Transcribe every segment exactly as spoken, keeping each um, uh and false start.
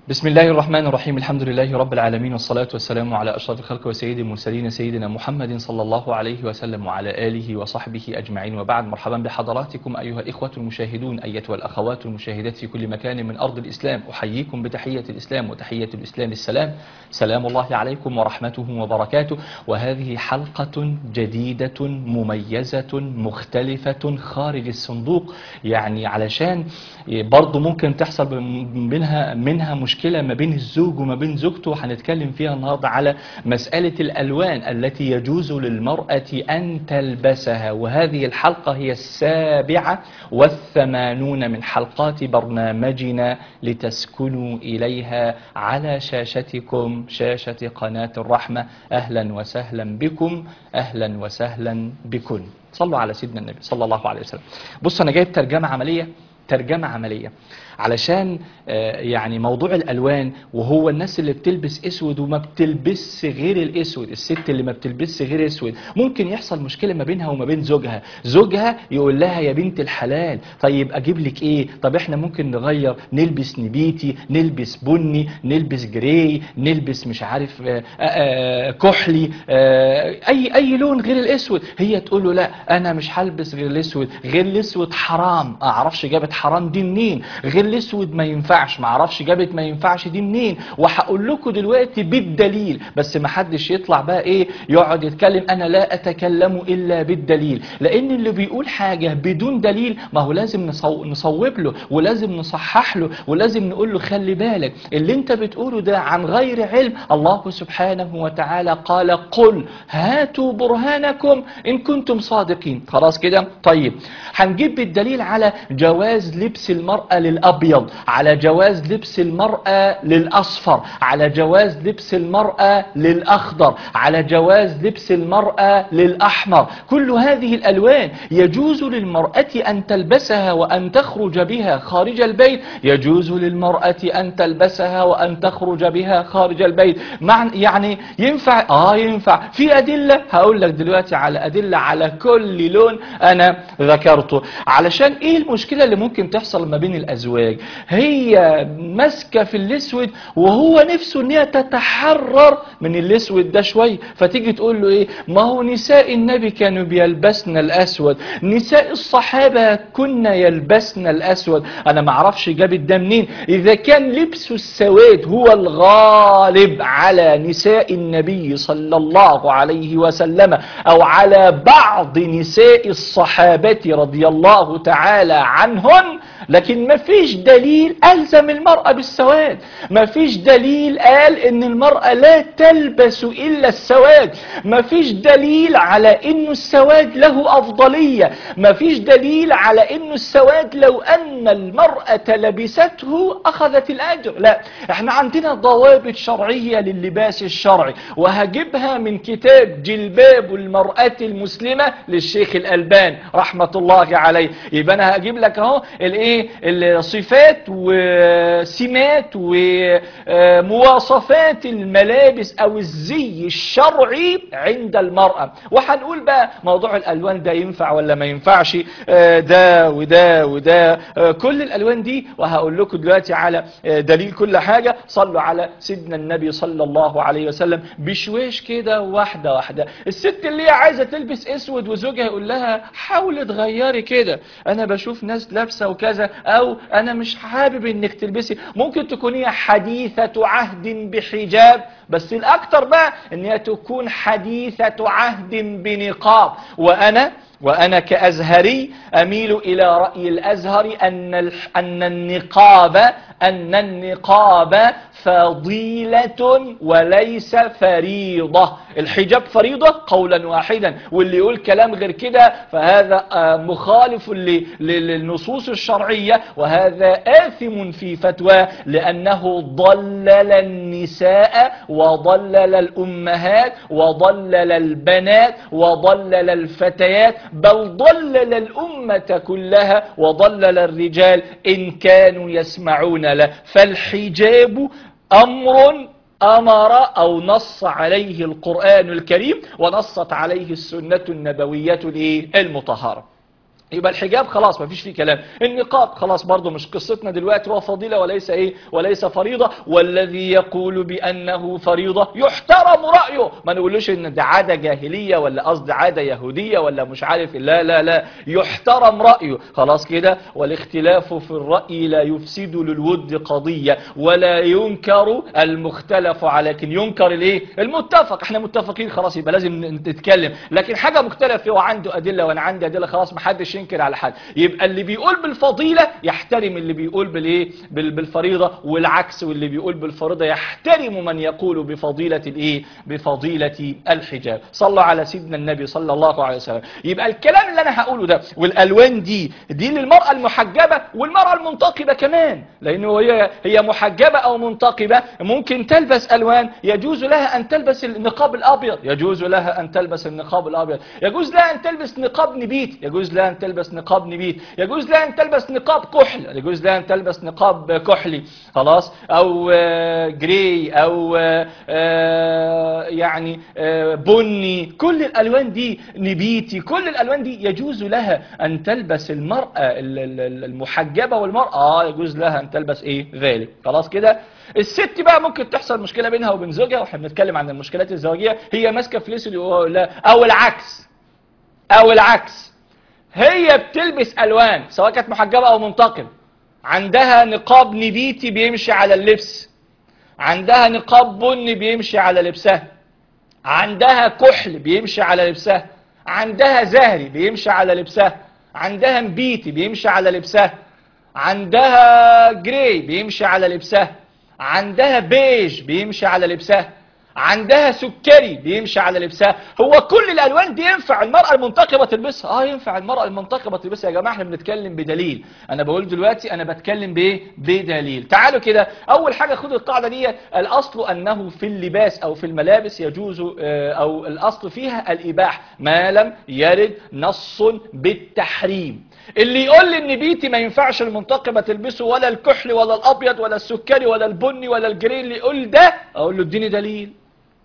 بسم الله الرحمن الرحيم. الحمد لله رب العالمين، والصلاة والسلام على أشرف الخلق وسيد المرسلين سيدنا محمد صلى الله عليه وسلم وعلى آله وصحبه أجمعين، وبعد. مرحبا بحضراتكم أيها الإخوة المشاهدون، أيتها الأخوات المشاهدات في كل مكان من أرض الإسلام. أحييكم بتحية الإسلام، وتحية الإسلام السلام. سلام الله عليكم ورحمته وبركاته. وهذه حلقة جديدة مميزة مختلفة خارج الصندوق، يعني علشان برضو ممكن تحصل منها منها مشكلة ما بين الزوج وما بين زوجته. هنتكلم فيها النهاردة على مسألة الألوان التي يجوز للمرأة أن تلبسها، وهذه الحلقة هي السابعة والثمانون من حلقات برنامجنا لتسكنوا إليها على شاشتكم، شاشة قناة الرحمة. أهلا وسهلا بكم، أهلا وسهلا بكم. صلوا على سيدنا النبي صلى الله عليه وسلم. بص، أنا جايب ترجمة عملية ترجمة عملية علشان يعني موضوع الألوان، وهو الناس اللي بتلبس اسود وما بتلبس غير الاسود، الست اللي ما بتلبس غير اسود، ممكن يحصل مشكلة ما بينها وما بين زوجها. زوجها يقول لها يا بنت الحلال، طيب اجيب لك ايه؟ طب احنا ممكن نغير، نلبس نبيتي، نلبس بني، نلبس جراي، نلبس مش عارف آآ آآ كحلي، اي اي لون غير الاسود. هي تقول له لا، انا مش هلبس غير الاسود، غير الاسود حرام. اعرفش جابت حرام دي منين؟ غير الاسود ما ينفعش، ما اعرفش جابت ما ينفعش دي منين. وهقول لكم دلوقتي بالدليل، بس ما حدش يطلع بقى ايه يقعد يتكلم. انا لا اتكلم الا بالدليل، لان اللي بيقول حاجه بدون دليل ما هو لازم نصو... نصوب له، ولازم نصحح له، ولازم نقول له خلي بالك اللي انت بتقوله ده عن غير علم. الله سبحانه وتعالى قال قل هاتوا برهانكم ان كنتم صادقين. خلاص كده؟ طيب هنجيب بالدليل على جواز لبس المرأة للأبيض، على جواز لبس المرأة للأصفر، على جواز لبس المرأة للأخضر، على جواز لبس المرأة للأحمر. كل هذه الألوان يجوز للمرأة أن تلبسها وأن تخرج بها خارج البيت، يجوز للمرأة أن تلبسها وأن تخرج بها خارج البيت. مع يعني ينفع آه ينفع في أدلة، هقول لك دلوقتي على أدلة على كل لون أنا ذكرته. علشان إيه المشكلة اللي ممكن تحصل ما بين الأزواج؟ هي ماسكة في الأسود وهو نفسه ان هي تتحرر من الأسود ده شوية، فتيجي تقول له ايه؟ ما هو نساء النبي كانوا بيلبسن الأسود، نساء الصحابة كنا يلبسن الأسود. انا ما اعرفش جابت ده منين. اذا كان لبس السواد هو الغالب على نساء النبي صلى الله عليه وسلم او على بعض نساء الصحابة رضي الله تعالى عنهن، لكن ما فيش دليل ألزم المرأة بالسواد، ما فيش دليل قال ان المرأة لا تلبس إلا السواد، ما فيش دليل على ان السواد له أفضلية، ما فيش دليل على ان السواد لو أن المرأة لبسته أخذت الأجر. لا، احنا عندنا ضوابط شرعية لللباس الشرعي، وهجيبها من كتاب جلباب المرأة المسلمة للشيخ الألباني رحمة الله عليه. يبقى انا هجيب لك اهو الايه، الصفات وسمات ومواصفات الملابس او الزي الشرعي عند المرأة. وهنقول بقى موضوع الالوان ده ينفع ولا ما ينفعش، ده وده وده، كل الالوان دي، وهقول لكم دلوقتي على دليل كل حاجة. صلوا على سيدنا النبي صلى الله عليه وسلم بشويش كده، واحدة واحدة. الست اللي هي عايزة تلبس اسود وزوجها يقول لها حاولي تغيري كده، انا بشوف ناس لابسة وكذا، او انا مش حابب انك تلبسي. ممكن تكون هي حديثة عهد بحجاب، بس الاكتر بقى ان هي تكون حديثة عهد بنقاب. وانا وأنا كأزهري أميل إلى رأي الأزهر أن أن النقاب أن النقاب فضيلة وليس فريضة. الحجاب فريضة قولا واحدا، واللي يقول كلام غير كده فهذا مخالف للنصوص الشرعية، وهذا آثم في فتوى، لأنه ضلل النساء وضلل الأمهات وضلل البنات وضلل الفتيات، بل ضلل الأمة كلها وضلل الرجال إن كانوا يسمعون له. فالحجاب أمر أمر أو نص عليه القرآن الكريم ونصت عليه السنة النبوية المطهرة. يبقى الحجاب خلاص ما فيش فيه كلام. النقاب خلاص برضو مش قصتنا دلوقتي، هو فضيلة وليس ايه وليس فريضة. والذي يقول بأنه فريضة يحترم رأيه، ما نقولوش ان ده عادة جاهلية ولا قصد عادة يهودية ولا مش عارف، لا لا لا، يحترم رأيه خلاص كده. والاختلاف في الرأي لا يفسد للود قضية ولا ينكر المختلف على، لكن ينكر الايه المتفق. احنا متفقين خلاص يبقى لازم نتكلم، لكن حاجة مختلف هو عنده أدلة وانا عندي أدلة خلاص محدش ينكر على حد. يبقى اللي بيقول بالفضيلة يحترم اللي بيقول بالايه بالفريضة، والعكس، واللي بيقول بالفريضة يحترم من يقول بفضيلة الايه بفضيلة الحجاب. صلوا على سيدنا النبي صلى الله عليه وسلم. يبقى الكلام اللي انا هقوله ده والالوان دي دي للمرأة المحجبة والمرأة المنتقبة كمان، لانه هي هي محجبة او منتقبة ممكن تلبس الوان. يجوز لها ان تلبس النقاب الابيض، يجوز لها ان تلبس النقاب الابيض، يجوز لها ان تلبس نقاب نبيت، يجوز لها ان تلبس نقاب نبيت، يجوز لها ان تلبس نقاب كحل، يجوز لها ان تلبس نقاب كحلي خلاص، او جري، او يعني بني، كل الالوان دي نبيتي، كل الالوان دي يجوز لها ان تلبس المرأة المحجبة والمرأة اه يجوز لها ان تلبس ايه ذلك خلاص كده. الست بقى ممكن تحصل مشكلة بينها وبين زوجها، واحنا بنتكلم عن المشكلات الزوجية، هي ماسكة فلوس او العكس، او العكس هي بتلبس الوان سواء كانت محجبة او منتقبة، عندها نقاب نبيتي بيمشي على اللبس، عندها نقاب بني بيمشي على لبسها، عندها كحل بيمشي على لبسها، عندها زهري بيمشي على لبسها، عندها نبيتي بيمشي على لبسها، عندها جراي بيمشي على لبسها، عندها بيج بيمشي على لبسها، عندها سكري بيمشي على لبسها. هو كل الالوان دي ينفع المرأة المنتقبة تلبسها؟ اه ينفع المرأة المنتقبة تلبسها يا جماعة. احنا بنتكلم بدليل، انا بقول دلوقتي انا بتكلم بايه بدليل. تعالوا كده اول حاجة خدوا القاعدة دي، الاصل انه في اللباس او في الملابس يجوز او الاصل فيها الاباحة ما لم يرد نص بالتحريم. اللي يقول لي ان بيتي ما ينفعش المنتقبة تلبسه ولا الكحل ولا الابيض ولا السكري ولا البني ولا الجري، اللي يقول ده اقول له اديني دليل.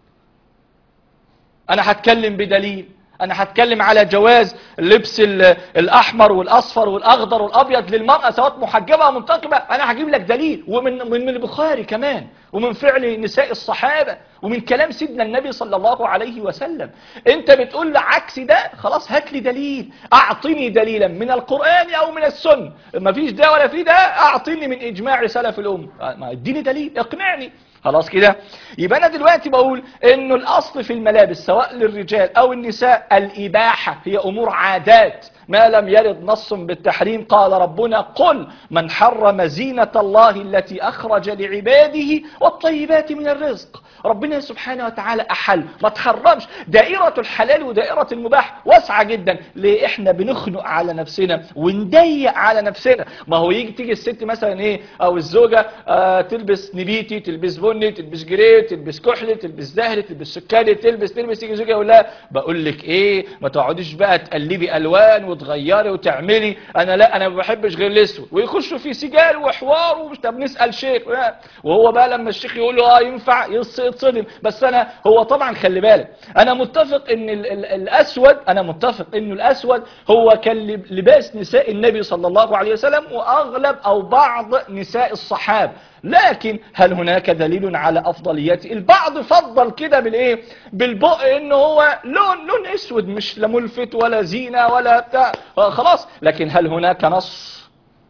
انا هتكلم بدليل، انا هتكلم على جواز لبس الاحمر والاصفر والاخضر والابيض للمرأة سواء محجبة او منتقبة. انا هجيب لك دليل ومن من, من البخاري كمان، ومن فعل نساء الصحابة، ومن كلام سيدنا النبي صلى الله عليه وسلم. انت بتقول عكس ده، خلاص هات لي دليل، اعطني دليلا من القرآن او من السنة. ما فيش ده ولا في ده، اعطيني من اجماع سلف الامه، اديني دليل اقنعني خلاص كده. يبقى انا دلوقتي بقول انه الاصل في الملابس سواء للرجال او النساء الاباحة، هي امور عادات ما لم يرد نص بالتحريم. قال ربنا قل من حرم زينة الله التي اخرج لعباده والطيبات من الرزق. ربنا سبحانه وتعالى احل، ما تحرمش. دائرة الحلال ودائرة المباح واسعة جدا. ليه احنا بنخنق على نفسنا ونضيق على نفسنا؟ ما هو يجي تيجي الست مثلا ايه او الزوجة آه تلبس نبيتي، تلبس بني، تلبس جري، تلبس كحل، تلبس زهري، تلبس سكري، تلبس تلبس يجي زوجها يقول لها بقول لك ايه ما تقعديش بقى تقلبي الوان وتغيري وتعملي، انا لا انا ما بحبش غير الاسود، ويخشوا في سجال وحوار ومش طب نسال شيخ، وهو بقى لما الشيخ يقول له اه ينفع يتصدم. بس انا هو طبعا خلي بالك انا متفق ان ال ال الاسود، انا متفق انه الاسود هو كان لباس نساء النبي صلى الله عليه وسلم واغلب او بعض نساء الصحابه. لكن هل هناك دليل على افضليته؟ البعض فضل كده بالايه بالبق انه هو لون لون اسود مش لا ملفت ولا زينه ولا بتاع خلاص. لكن هل هناك نص؟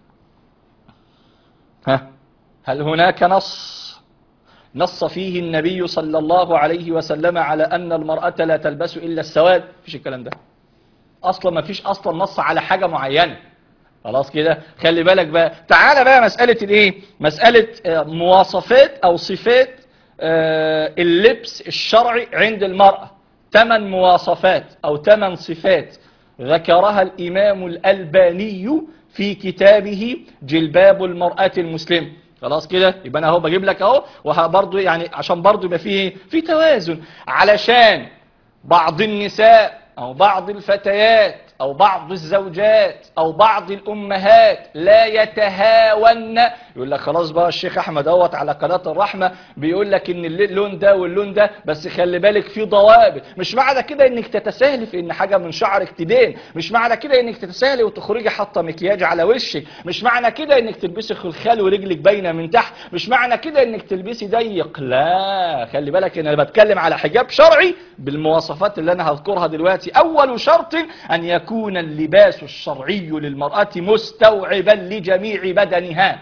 ها هل هناك نص نص فيه النبي صلى الله عليه وسلم على ان المرأة لا تلبس الا السواد؟ مفيش الكلام ده اصلا، ما فيش اصلا نص على حاجة معينة خلاص كده. خلي بالك بقى، تعالى بقى مسألة الايه مسألة مواصفات او صفات اللبس الشرعي عند المرأة. ثمان مواصفات او ثمان صفات ذكرها الامام الألباني في كتابه جلباب المرأة المسلمة خلاص كده. يبقى انا اهو بجيب لك اهو، وبرضه يعني عشان برضه يبقى فيه في توازن، علشان بعض النساء او بعض الفتيات أو بعض الزوجات أو بعض الأمهات لا يتهاون. يقول لك خلاص بقى الشيخ أحمد اهوت على قناة الرحمة بيقول لك إن اللون ده واللون ده، بس خلي بالك في ضوابط. مش معنى كده إنك تتساهلي في إن حاجة من شعرك تدين، مش معنى كده إنك تتساهلي وتخرجي حاطة مكياج على وشك، مش معنى كده إنك تلبسي خلخال ورجلك باينة من تحت، مش معنى كده إنك تلبسي ضيق. لا، خلي بالك إن أنا بتكلم على حجاب شرعي بالمواصفات اللي أنا هذكرها دلوقتي. أول شرط أن يكون اللباس الشرعي للمرأة مستوعبا لجميع بدنها.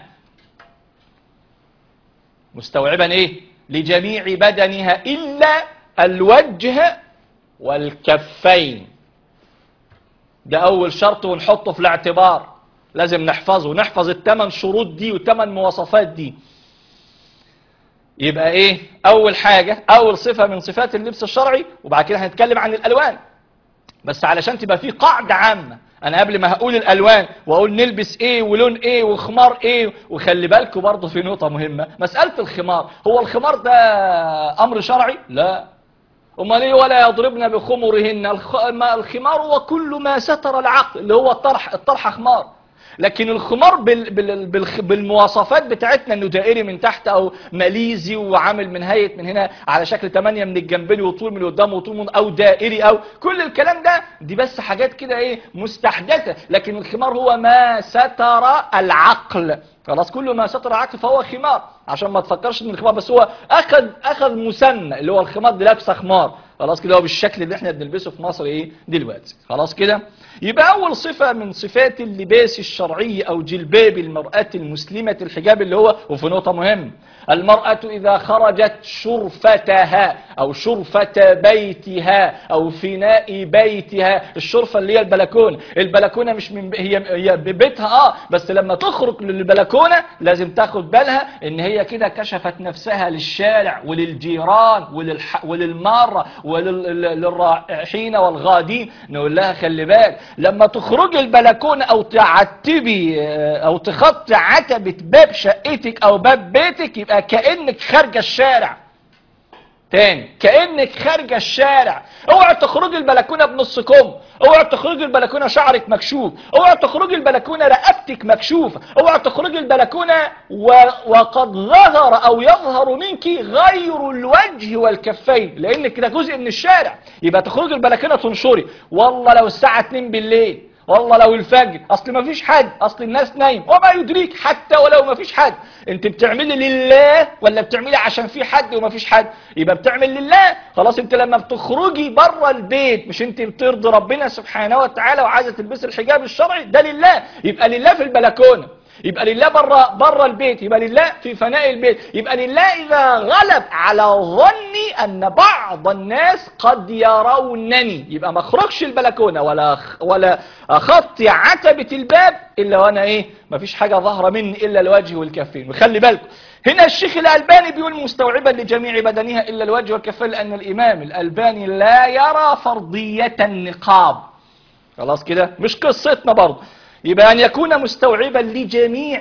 مستوعبا إيه؟ لجميع بدنها إلا الوجه والكفين. ده أول شرط ونحطه في الاعتبار، لازم نحفظه، نحفظ الثمان شروط دي والثمان مواصفات دي. يبقى إيه؟ أول حاجة، أول صفة من صفات اللبس الشرعي، وبعد كده هنتكلم عن الألوان. بس علشان تبقى في قاعدة عامة، أنا قبل ما هقول الألوان وأقول نلبس إيه ولون إيه وخمار إيه، وخلي بالكم برضه في نقطة مهمة، مسألة الخمار. هو الخمار ده أمر شرعي؟ لا. أمال إيه ولا يضربن بخمرهن؟ الخمار هو كل ما ستر العقل، اللي هو الطرح، الطرحة خمار. لكن الخمار بال بال بال بالمواصفات بتاعتنا انه دائري من تحت او ماليزي وعامل من هيئه من هنا على شكل ثمانية من الجنبين وطول من قدام وطول من، او دائري، او كل الكلام ده دي بس حاجات كده ايه مستحدثه. لكن الخمار هو ما ستر العقل. خلاص، كل ما ستر العقل فهو خمار، عشان ما تفكرش ان الخمار بس هو اخذ اخذ مسمى اللي هو الخمار دي لابسه خمار. خلاص كده هو بالشكل اللي احنا بنلبسه في مصر ايه دلوقتي. خلاص كده يبقى اول صفه من صفات اللباس الشرعي او جلباب المراه المسلمه الحجاب، اللي هو، وفي نقطه مهمه، المراه اذا خرجت شرفتها او شرفه بيتها او فناء بيتها. الشرفه اللي هي البلكونه، البلكونه مش من هي هي ببيتها اه بس لما تخرج للبلكونه لازم تاخد بالها ان هي كده كشفت نفسها للشارع وللجيران وللح وللماره وللرايحين والغادين. نقول لها خلي بالك لما تخرجي البلكونه او تعتبي او تخطي عتبه باب شقتك او باب بيتك، يبقى كأنك خارجه الشارع. تاني، كأنك خارجه الشارع. اوعى تخرجي البلكونه بنص كم، اوعى تخرجي البلكونه شعرك مكشوف، اوعى تخرجي البلكونه رقبتك مكشوفه، اوعى تخرجي البلكونه و... وقد ظهر او يظهر منك غير الوجه والكفين، لان كده جزء من الشارع. يبقى تخرجي البلكونه تنشري، والله لو الساعه اتنين بالليل، والله لو الفجر، اصل ما فيش حد، اصل الناس نايم، وما يدريك حتى ولو ما فيش حد. انت بتعملي لله ولا بتعملي عشان في حد وما فيش حد؟ يبقى بتعمل لله. خلاص، انت لما بتخرجي بره البيت مش انت بترضي ربنا سبحانه وتعالى وعايزه تلبسي الحجاب الشرعي ده لله، يبقى لله في البلكونه، يبقى لله بره بره البيت، يبقى لله في فناء البيت، يبقى لله اذا غلب على ظني ان بعض الناس قد يرونني، يبقى ما اخرجش البلكونه ولا ولا اخطي عتبه الباب الا وانا ايه ما فيش حاجه ظاهره مني الا الوجه والكفين. وخلي بالكم هنا الشيخ الألباني بيقول مستوعبا لجميع بدنها الا الوجه والكفين، لان الامام الألباني لا يرى فرضيه النقاب. خلاص كده مش قصتنا برضه. يبقى أن يكون مستوعبا لجميع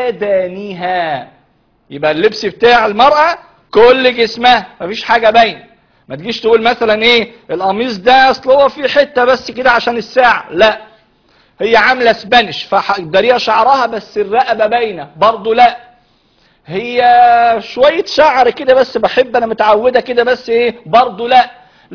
بدنها، يبقى اللبس بتاع المرأة كل جسمها مفيش حاجة باينة. ما تجيش تقول مثلا ايه القميص ده اصل هو في حتة بس كده عشان الساعة، لا، هي عاملة سبانش فدارية شعرها بس الرقبة باينة برضه، لا، هي شوية شعر كده بس بحب انا متعودة كده بس ايه برضه، لا،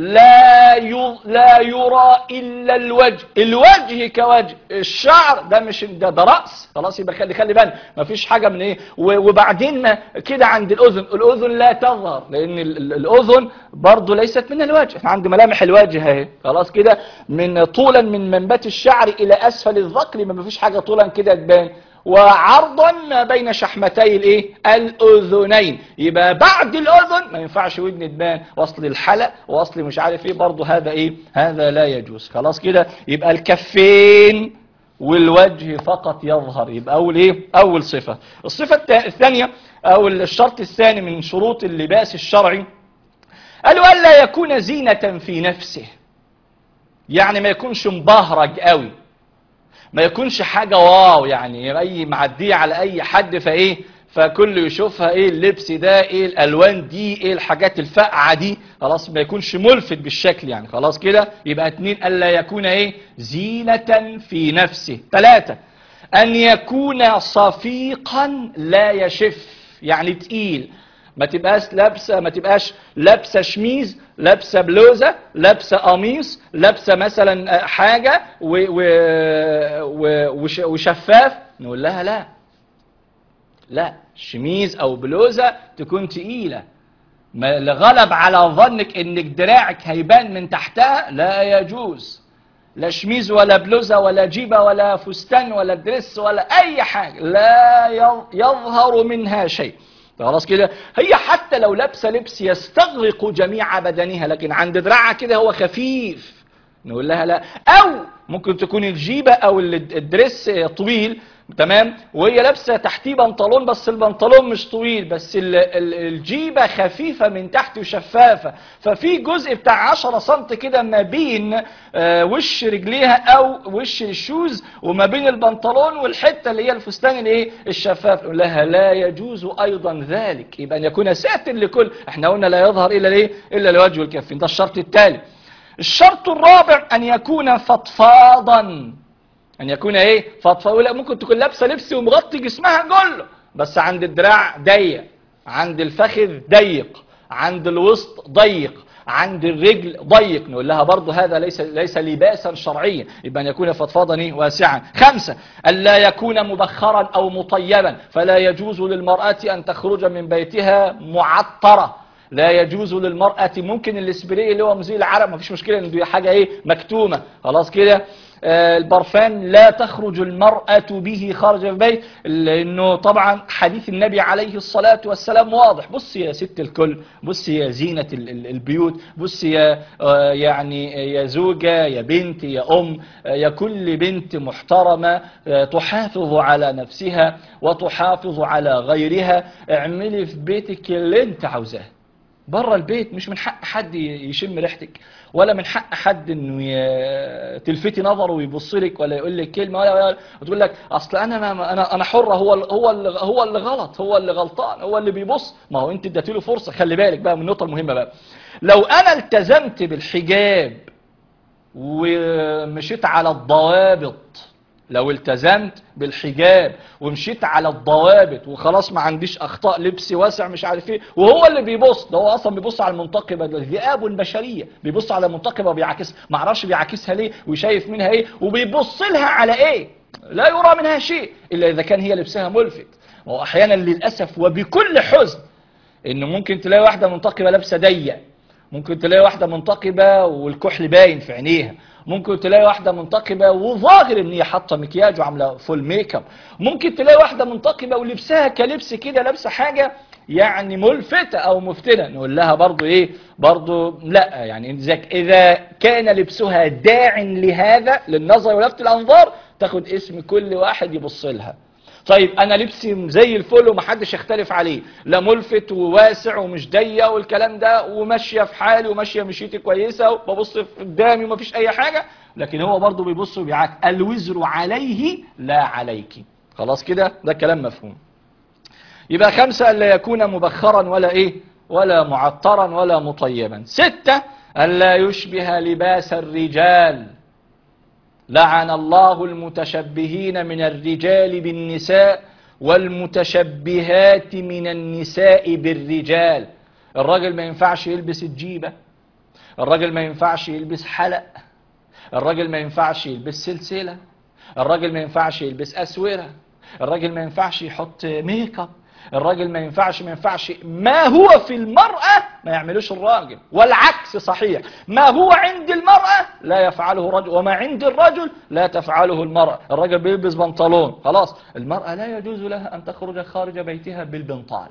لا لا يرى الا الوجه، الوجه كوجه، الشعر ده مش ده, ده راس. خلاص يبقى خلي خلي بالنا مفيش حاجه من ايه. وبعدين كده عند الاذن، الاذن لا تظهر لان الاذن برضه ليست من الوجه. احنا عند ملامح الوجه اهي. خلاص كده من طولا من منبت الشعر الى اسفل الذقن ما مفيش حاجه طولا كده تبان، وعرضا ما بين شحمتي الايه الاذنين. يبقى بعد الاذن ما ينفعش ودن تبان، واصل الحلق واصل مش عارف ايه برضه، هذا ايه هذا لا يجوز. خلاص كده يبقى الكفين والوجه فقط يظهر. يبقى اول ايه اول صفه. الصفه الثانيه او الشرط الثاني من شروط اللباس الشرعي قالوا الا يكون زينه في نفسه، يعني ما يكونش مبهرج قوي، ما يكونش حاجة واو يعني اي معدية على اي حد فايه فكل يشوفها ايه اللبس ده، ايه الالوان دي، ايه الحاجات الفاقعه دي، خلاص ما يكونش ملفت بالشكل يعني. خلاص كده يبقى اتنين الا يكون ايه زينة في نفسه. ثلاثة ان يكون صفيقا لا يشف، يعني تقيل، ما تبقاش لابسه ما تبقاش لابسه شميز، لابسه بلوزه، لابسه قميص، لابسه مثلا حاجه و و و وش وشفاف، نقول لها لا لا، شميز او بلوزه تكون تقيله، ما غلب على ظنك انك دراعك هيبان من تحتها، لا يجوز، لا شميز ولا بلوزه ولا جيبه ولا فستان ولا دريس ولا اي حاجه، لا يظهر منها شيء. خلاص كده، هي حتى لو لابسه لبس يستغرق جميع بدنها لكن عند دراعها كده هو خفيف، نقول لها لا. او ممكن تكون الجيبه او الدريس طويل تمام، وهي لابسه تحتيه بنطلون بس البنطلون مش طويل، بس الجيبه خفيفه من تحت وشفافه، ففي جزء بتاع عشرة سم كده ما بين وش رجليها او وش الشوز وما بين البنطلون والحته اللي هي الفستان الايه الشفاف، نقول لها لا يجوز ايضا ذلك. يبقى ان يكون ساتر لكل، احنا قلنا لا يظهر الا الايه الا الوجه والكفين، ده الشرط الثالث. الشرط الرابع ان يكون فضفاضا، ان يكون ايه فضفاض. ممكن تكون لابسه لبس ومغطي جسمها كله بس عند الدراع ضيق، عند الفخذ ضيق، عند الوسط ضيق، عند الرجل ضيق، نقول لها برضه هذا ليس ليس لباسا شرعيا. يبقى ان يكون فضفاضا واسعا. خمسة الا يكون مبخرا او مطيبا، فلا يجوز للمرأة ان تخرج من بيتها معطرة، لا يجوز للمرأة، ممكن الاسبري اللي هو مزيل العرق ما فيش مشكلة ان دي حاجة ايه مكتومة، خلاص كده. آه البرفان لا تخرج المرأة به خارج البيت، لانه طبعا حديث النبي عليه الصلاة والسلام واضح. بص يا ست الكل، بص يا زينة البيوت، بص يا آه يعني يا زوجة، يا بنت، يا ام، آه يا كل بنت محترمة آه تحافظ على نفسها وتحافظ على غيرها، اعملي في بيتك اللي انت عاوزاه. بره البيت مش من حق حد يشم ريحتك، ولا من حق حد انه تلفتي نظره ويبص لك ولا يقول لك كلمه ولا وتقول لك اصل انا انا انا حره، هو هو اللي هو اللي غلط، هو اللي غلطان، هو اللي بيبص. ما هو انت اديتي له فرصه. خلي بالك بقى من النقطه المهمه بقى، لو انا التزمت بالحجاب ومشيت على الضوابط، لو التزمت بالحجاب ومشيت على الضوابط وخلاص ما عنديش اخطاء لبس واسع مش عارف ايه، وهو اللي بيبص ده هو اصلا بيبص على المنتقبه، ده ذئاب بشريه بيبص على المنتقبه وبيعاكسها، ما اعرفش بيعاكسها ليه وشايف منها ايه وبيبص لها على ايه، لا يرى منها شيء الا اذا كان هي لبسها ملفت. واحيانا للاسف وبكل حزن انه ممكن تلاقي واحده منتقبه لابسه ضيق، ممكن تلاقي واحده منتقبه والكحل باين في عينيها، ممكن تلاقي واحده منتقبه وظاهر ان هي حاطه مكياج وعامله فول ميك اب، ممكن تلاقي واحده منتقبه ولبسها كلبس كده لابسه حاجه يعني ملفتة او مفتنة، نقول لها برضو ايه برضو لا، يعني اذا كان لبسها داع لهذا للنظر ولفت الانظار تاخد اسم كل واحد يبص لها. طيب انا لبسي زي الفل ومحدش يختلف عليه، لا ملفت وواسع ومش ضيق والكلام ده، وماشيه في حالي وماشيه مشيتي كويسه وببص قدامي ومفيش اي حاجه، لكن هو برضه بيبص وبيعاك، الوزر عليه لا عليك. خلاص كده ده كلام مفهوم. يبقى خمسة ألا يكون مبخرا ولا ايه ولا معطرا ولا مطيبا. ستة ألا يشبه لباس الرجال، لعن الله المتشبهين من الرجال بالنساء والمتشبهات من النساء بالرجال. الراجل ما ينفعش يلبس الجيبة، الراجل ما ينفعش يلبس حلق، الراجل ما ينفعش يلبس سلسلة، الراجل ما ينفعش يلبس أسورة، الراجل ما ينفعش يحط ميك اب، الراجل ما ينفعش ما ينفعش ما هو في المرأة ما يعملوش الراجل، والعكس صحيح، ما هو عند المرأة لا يفعله الرجل، وما عند الرجل لا تفعله المرأة. الراجل بيلبس بنطلون خلاص، المرأة لا يجوز لها أن تخرج خارج بيتها بالبنطال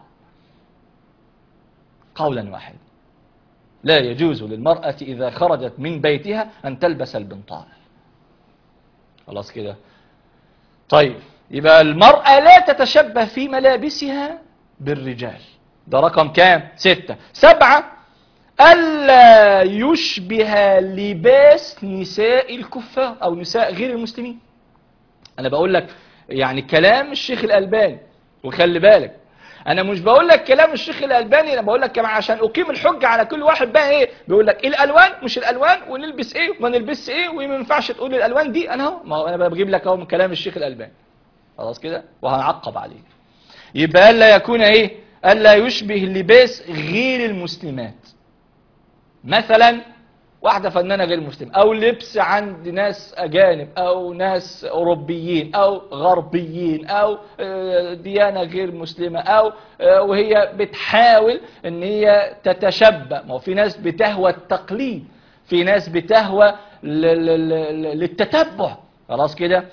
قولا واحد، لا يجوز للمرأة إذا خرجت من بيتها أن تلبس البنطال. خلاص كده. طيب يبقى المرأة لا تتشبه في ملابسها بالرجال، ده رقم كام؟ ستة. سبعة ألا يشبه لباس نساء الكفار أو نساء غير المسلمين. أنا بقول لك يعني كلام الشيخ الألباني، وخلي بالك انا مش بقول لك كلام الشيخ الالباني، انا بقول لك كمان عشان اقيم الحجه على كل واحد بقى ايه، بيقول لك الالوان مش الالوان، ونلبس ايه وما نلبسش ايه، وما ينفعش تقول الالوان دي. انا اهو، ما هو انا بجيب لك اهو من كلام الشيخ الالباني، خلاص كده، وهنعقب عليه. يبقى الا يكون ايه، الا يشبه لباس غير المسلمات، مثلا واحدة فنانة غير مسلمة، أو لبس عند ناس أجانب أو ناس أوروبيين أو غربيين أو ديانة غير مسلمة، أو وهي بتحاول أن هي تتشبه. ما هو في ناس بتهوى التقليد، في ناس بتهوى للتتبع، خلاص كده.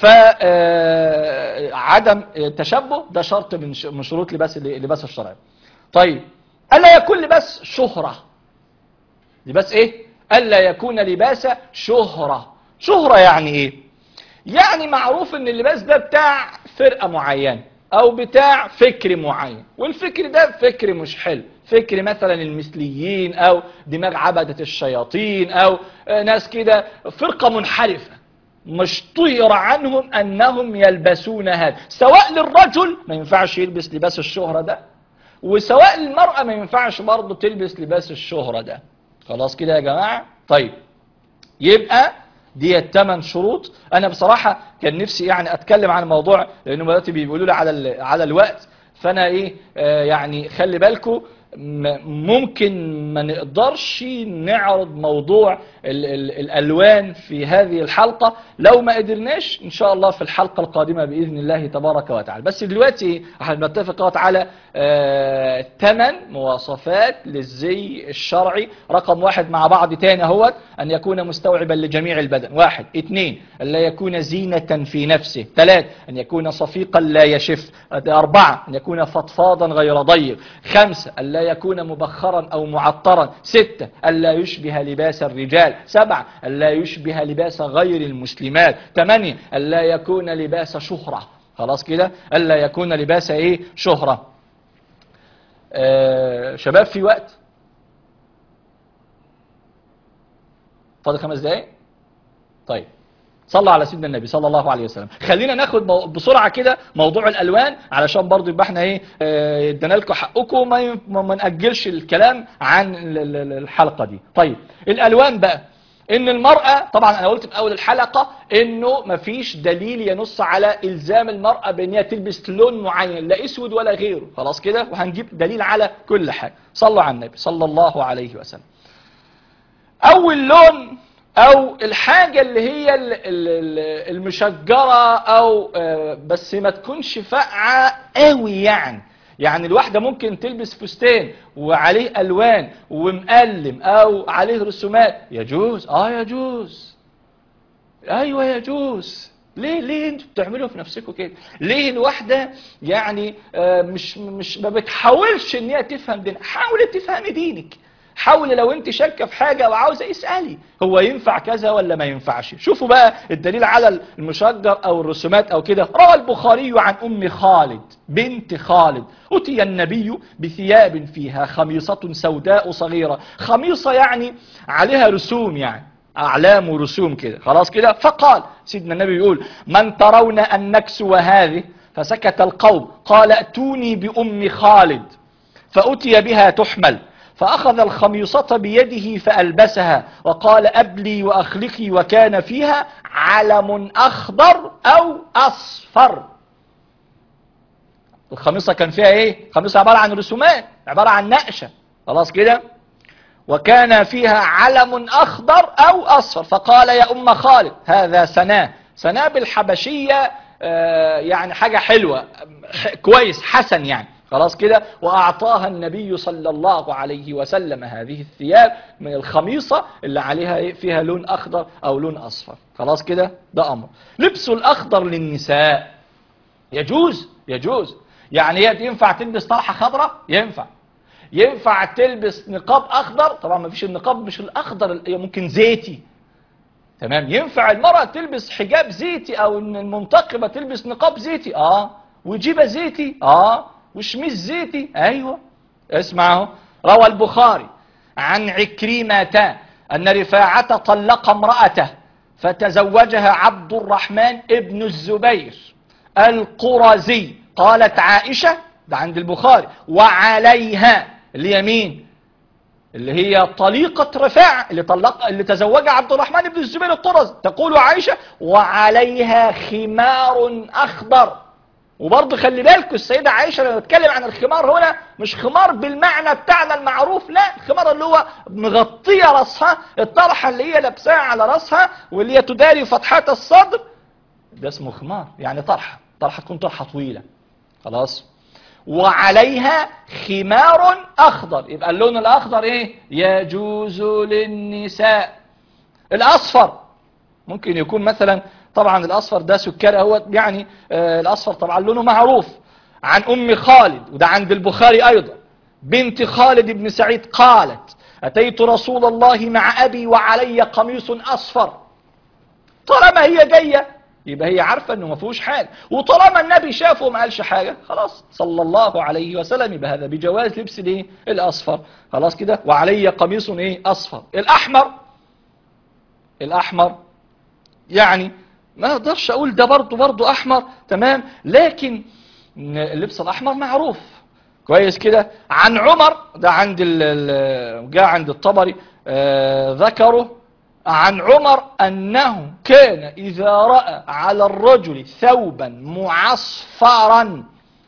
فعدم التشبه ده شرط من شروط لباس لباس الشرعي. طيب ألا يكون لباس شهرة، لباس ايه؟ ألا يكون لباس شهرة. شهرة يعني ايه؟ يعني معروف ان اللباس ده بتاع فرقة معينة او بتاع فكر معين، والفكر ده فكر مش حلو، فكر مثلا المثليين او دماغ عبدة الشياطين او ناس كده فرقة منحرفة مش طير عنهم انهم يلبسون هذا. سواء للرجل ما ينفعش يلبس لباس الشهرة ده، وسواء للمرأة ما ينفعش برضه تلبس لباس الشهرة ده، خلاص كده يا جماعة. طيب يبقى دي الثمان شروط. انا بصراحة كان نفسي يعني اتكلم عن الموضوع، لانه دلوقتي بيقولوا لي على على الوقت، فانا ايه آه يعني خلي بالكم، ممكن ما نقدرش نعرض موضوع ال ال الالوان في هذه الحلقة. لو ما قدرناش ان شاء الله في الحلقة القادمة باذن الله تبارك وتعالى. بس دلوقتي احنا بنتفق على ثمان آه مواصفات للزي الشرعي. رقم واحد مع بعض تاني اهوت، ان يكون مستوعبا لجميع البدن. واحد. اثنين، ان لا يكون زينة في نفسه. ثلاث، ان يكون صفيقا لا يشف. اربعة، ان يكون فضفاضا غير ضيق. خمسة، ان لا يكون مبخرا او معطرا. ستة، ان لا يشبه لباس الرجال. سبعة، ان لا يشبه لباس غير المسلمات. ثمانية، ان لا يكون لباس شهرة، خلاص كده، ان لا يكون لباس ايه، شهرة. آه شباب في وقت؟ فاضل خمس دقايق. طيب صلى على سيدنا النبي صلى الله عليه وسلم. خلينا ناخد بسرعة كده موضوع الألوان علشان برضو يبقى احنا ايه ادينا لكم حقكم، وما ما نأجلش الكلام عن الحلقة دي. طيب الألوان بقى، ان المرأة طبعا انا قلت في اول الحلقة انه مفيش دليل ينص على الزام المرأة بان هي تلبس لون معين، لا اسود ولا غيره، خلاص كده، وهنجيب دليل على كل حاجة. صلوا على النبي صلى الله عليه وسلم. اول لون او الحاجة اللي هي المشجرة، او بس ما تكونش فاقعة قوي، يعني يعني الواحدة ممكن تلبس فستان وعليه الوان ومقلم او عليه رسومات، يجوز، اه يجوز، ايوه يجوز. ليه ليه انتوا بتعملوا في نفسكم كده؟ ليه الواحدة يعني آه مش مش ما بتحاولش ان هي تفهم دين؟ حاولي تفهمي دينك، حاول لو انت شاكه في حاجه وعاوزه اسالي هو ينفع كذا ولا ما ينفعش. شوفوا بقى الدليل على المشجر او الرسومات او كده. روى البخاري عن ام خالد بنت خالد اتي النبي بثياب فيها خميصه سوداء صغيره. خميصه يعني عليها رسوم، يعني اعلام ورسوم كده، خلاص كده. فقال سيدنا النبي يقول من ترون ان نكسو هذه؟ فسكت القوم. قال ائتوني بام خالد، فاتي بها تحمل، فأخذ الخميصة بيده فألبسها وقال أبلي وأخلقي، وكان فيها علم أخضر أو أصفر. الخميصة كان فيها إيه؟ خميصة عبارة عن رسومات، عبارة عن نقشة، خلاص كده. وكان فيها علم أخضر أو أصفر. فقال يا أم خالد هذا سناه. سناه بالحبشية آه يعني حاجة حلوة، كويس، حسن يعني، خلاص كده. وأعطاها النبي صلى الله عليه وسلم هذه الثياب من الخميصة اللي عليها فيها لون أخضر أو لون أصفر، خلاص كده. ده أمر. لبس الأخضر للنساء يجوز، يجوز. يعني هي ينفع تلبس طرحة خضراء؟ ينفع. ينفع تلبس نقاب أخضر؟ طبعا ما فيش النقاب مش الأخضر، ممكن زيتي، تمام. ينفع المرأة تلبس حجاب زيتي أو المنتقبة تلبس نقاب زيتي؟ آه. وجيبة زيتي؟ آه. وشميس زيتي؟ ايوه. اسمعوا، روى البخاري عن عكرمة ان رفاعة طلق امرأته فتزوجها عبد الرحمن ابن الزبير القرزي. قالت عائشة ده عند البخاري. وعليها اللي هي مين؟ اللي هي طليقة رفاعة اللي طلق اللي تزوجها عبد الرحمن بن الزبير الطرزي. تقول عائشة وعليها خمار أخضر. وبرضه خلي بالكم السيدة عائشة لما بتتكلم عن الخمار هنا مش خمار بالمعنى بتاعنا المعروف، لا، الخمار اللي هو مغطية رأسها، الطرحة اللي هي لابساها على رأسها واللي هي تداري فتحات الصدر، ده اسمه خمار، يعني طرحة، طرحة تكون طرحة طويلة. خلاص. وعليها خمار أخضر، يبقى اللون الأخضر إيه؟ يجوز للنساء. الأصفر ممكن يكون مثلا، طبعا الأصفر ده سكري هو يعني آه الأصفر طبعا لونه معروف. عن أم خالد، وده عند البخاري أيضا، بنت خالد بن سعيد قالت أتيت رسول الله مع أبي وعلي قميص أصفر. طالما هي جاية يبقى هي عارفة انه ما فيهوش حاجة، وطالما النبي شافه وما قالش حاجة خلاص صلى الله عليه وسلم، يبقى هذا بجواز لبس الايه؟ الاصفر. خلاص كده. وعلي قميص ايه؟ اصفر. الاحمر، الاحمر يعني ما اقدرش اقول ده برضه برضه احمر تمام، لكن اللبس الاحمر معروف كويس كده. عن عمر، ده عند جاء عند الطبري آه ذكره عن عمر أنه كان إذا رأى على الرجل ثوبا معصفرا.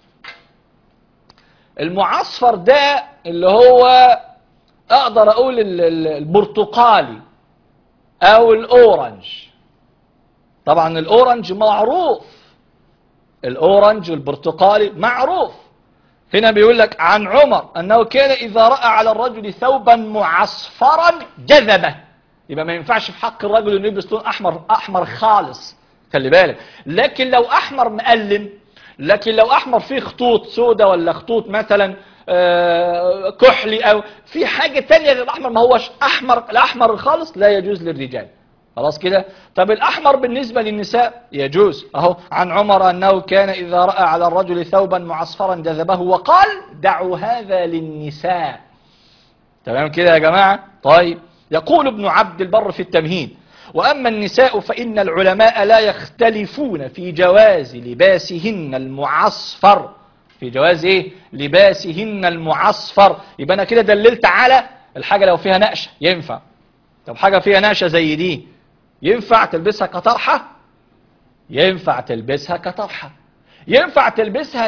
المعصفر ده اللي هو أقدر أقول البرتقالي أو الأورنج. طبعا الأورنج معروف، الأورنج والبرتقالي معروف. هنا بيقول لك عن عمر أنه كان إذا رأى على الرجل ثوبا معصفرا جذبه. يبقى ما ينفعش في حق الرجل انه يلبس لون احمر احمر خالص، خلي بالك. لكن لو احمر مقلم، لكن لو احمر فيه خطوط سودة ولا خطوط مثلا كحلي او في حاجة تانية غير الاحمر، ما هوش احمر الاحمر الخالص، لا يجوز للرجال. خلاص كده. طب الاحمر بالنسبة للنساء يجوز. اهو عن عمر انه كان اذا رأى على الرجل ثوبا معصفرا جذبه وقال دعوا هذا للنساء. تمام كده يا جماعة؟ طيب. يقول ابن عبد البر في التمهيد وأما النساء فإن العلماء لا يختلفون في جواز لباسهن المعصفر. في جواز ايه؟ لباسهن المعصفر. يبقى أنا كده دللت على الحاجة لو فيها نقشة ينفع. طب حاجة فيها نقشة زي دي ينفع تلبسها كطرحة؟ ينفع تلبسها كطرحة، ينفع تلبسها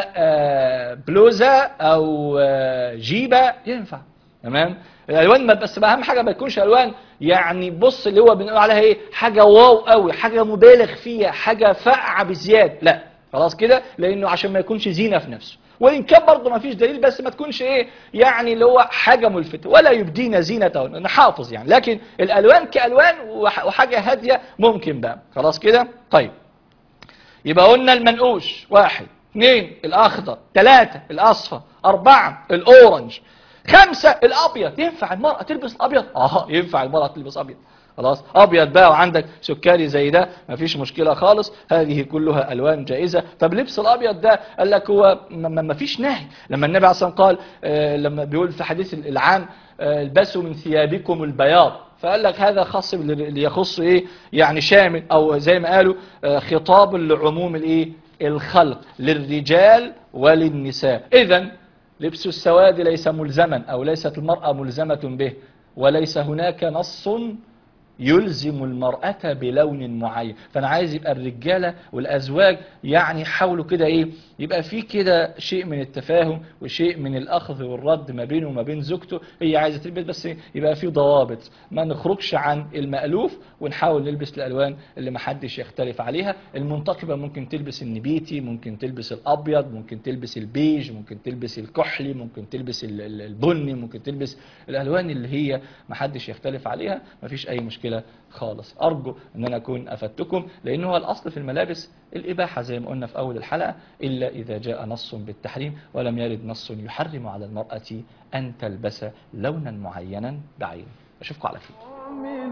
كبلوزة أو جيبة، ينفع. تمام. الالوان بس اهم حاجه ما تكونش الوان يعني بص اللي هو بنقول عليها ايه، حاجه واو قوي، حاجه مبالغ فيها، حاجه فاقعه بزياده، لا. خلاص كده. لانه عشان ما يكونش زينه في نفسه، وان كان برضه ما فيش دليل، بس ما تكونش ايه يعني اللي هو حاجه ملفته، ولا يبدين زينتهن، نحافظ يعني. لكن الالوان كالوان وحاجه هاديه ممكن بقى. خلاص كده. طيب يبقى قلنا المنقوش واحد، اثنين الاخضر، ثلاثه الاصفر، اربعه الاورنج، خمسة الأبيض. ينفع المرأة تلبس الأبيض؟ آه ينفع المرأة تلبس أبيض. خلاص. أبيض بقى وعندك سكري زي ده مفيش مشكلة خالص، هذه كلها ألوان جائزة. طب لبس الأبيض ده قال لك هو مفيش نهي. لما النبي عليه الصلاة والسلام قال آه لما بيقول في حديث العام آه البسوا من ثيابكم البياض، فقال لك هذا خاص اللي يخص إيه يعني شامل، أو زي ما قالوا آه خطاب لعموم الإيه الخلق للرجال وللنساء. إذن لبس السواد ليس ملزما، أو ليست المرأة ملزمة به، وليس هناك نص يلزم المرأة بلون معين. فأنا عايز يبقى الرجالة والأزواج يعني يحاولوا كده إيه يبقى في كده شيء من التفاهم وشيء من الأخذ والرد ما بينه وما بين زوجته. هي عايزة تلبس بس يبقى في ضوابط، ما نخرجش عن المألوف، ونحاول نلبس الألوان اللي ما حدش يختلف عليها. المنتقبة ممكن تلبس النبيتي، ممكن تلبس الأبيض، ممكن تلبس البيج، ممكن تلبس الكحلي، ممكن تلبس البني، ممكن تلبس الألوان اللي هي ما حدش يختلف عليها، ما فيش أي مشكلة خالص. أرجو أن أنا أكون أفدتكم، لأنه هو الأصل في الملابس الإباحة زي ما قلنا في أول الحلقة، إلا إذا جاء نص بالتحريم، ولم يرد نص يحرم على المرأة أن تلبس لونا معينا بعينه. أشوفكم على خير.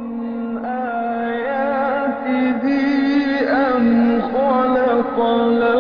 من آياته أن خلق